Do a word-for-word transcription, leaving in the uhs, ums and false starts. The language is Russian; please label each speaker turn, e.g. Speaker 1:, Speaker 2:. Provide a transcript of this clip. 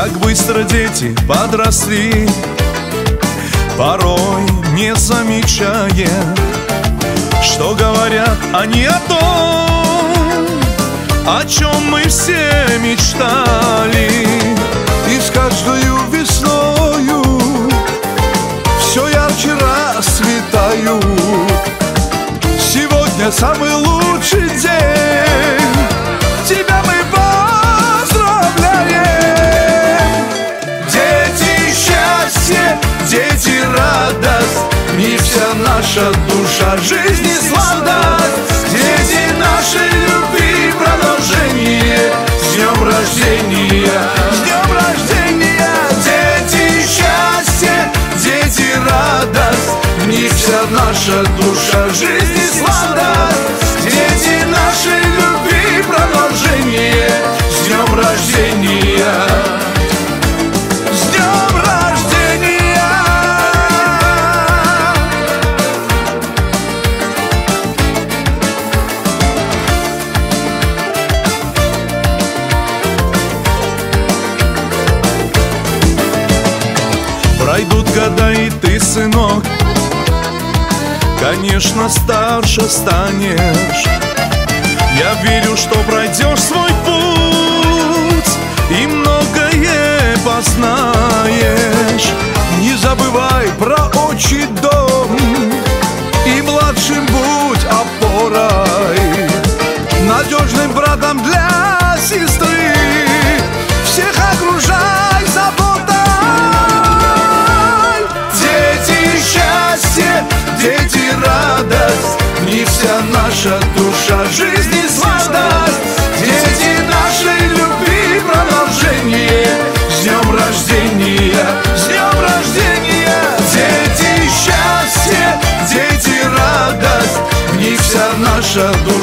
Speaker 1: Как быстро дети подросли, порой не замечая, что говорят они о том, о чем мы все мечтали. И с каждою весною все ярче расцветают. Сегодня самый лучший день, тебя мы поздравляем. Дети счастье, дети радость, в них вся наша душа жизни сладость. Дети нашей любви продолжение, с днем рождения, с днем рождения. Дети счастье, дети радость, в них вся наша душа жизни сладость. Дети нашей любви продолжение, с днем рождения, с днем рождения. Пройдут года, и ты, сынок, конечно, старше станешь. Я верю, что пройдешь свой путь и многое познаешь. Не забывай про отчий дом и младшим будь опорой, надежным братом для сестры. Всех окружай заботой. Дети счастье, дети радость, в них вся наша душа жизни сладость. Дети нашей любви продолжение, с днем рождения, с днем рождения. Дети счастье, дети радость, в них вся наша душа